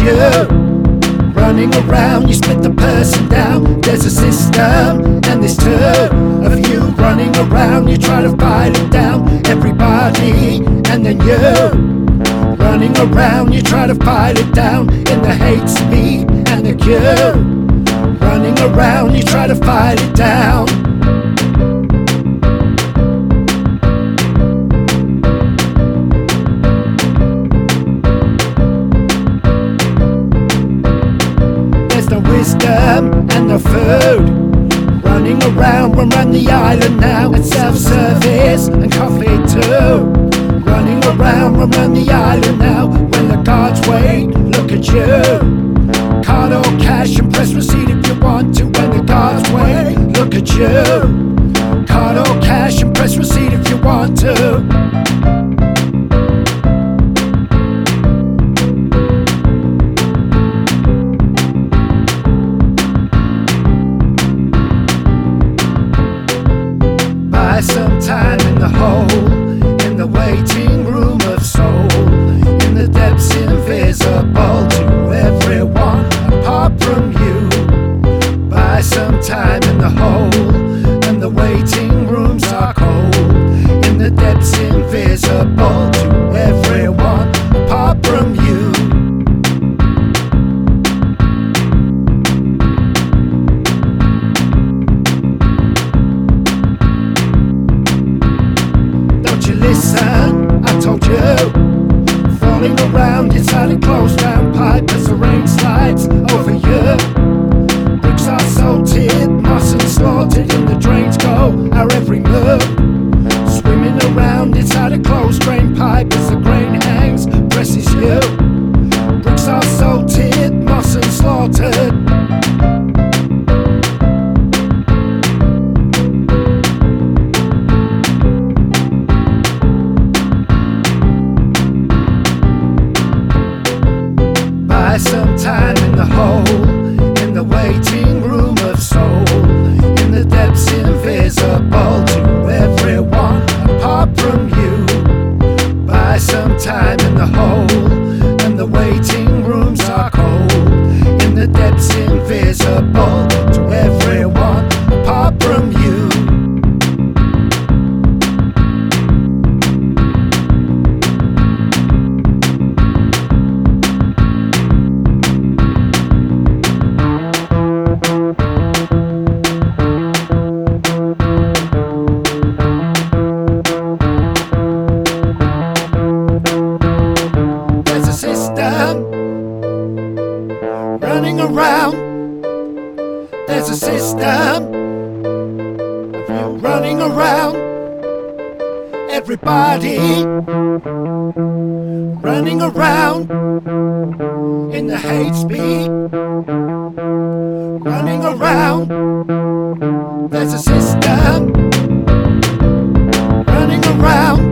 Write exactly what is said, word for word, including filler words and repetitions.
you running around, you split the person down. There's a system, and there's two of you running around. You try to fight it down, everybody, and then you running around. You try to fight it down in the hate speed and the queue. Running around, you try to fight it down. Wisdom and no food. Running around, we'll run the island now. And self-service and coffee too. Running around, we'll run the island now. When the guards wait, look at you. Card or cash and press receipt if you want to. When the guards wait, look at you. Card or cash and press receipt if you want to. Sometime in the hole, in the waiting room of soul, in the depths invisible to everyone apart from you. Buy some time in the hole, and the waiting rooms are cold, in the depths invisible to everyone apart from you. Listen, I told you, falling around inside a closed round pipe as the rain slides over you. Bricks are salted, moss and slaughtered, and the drains go our every move. Swimming around inside a closed drain pipe as the grain hangs, presses you. Bricks are salted, moss and slaughtered. Some time in the hole, in the waiting room of soul, in the depths invisible to everyone apart from you. Buy some time in the hole, and the waiting rooms are cold, in the depths invisible to everyone apart from you. Running around, there's a system of you running around. Everybody running around in the hate speed. Running around, there's a system running around.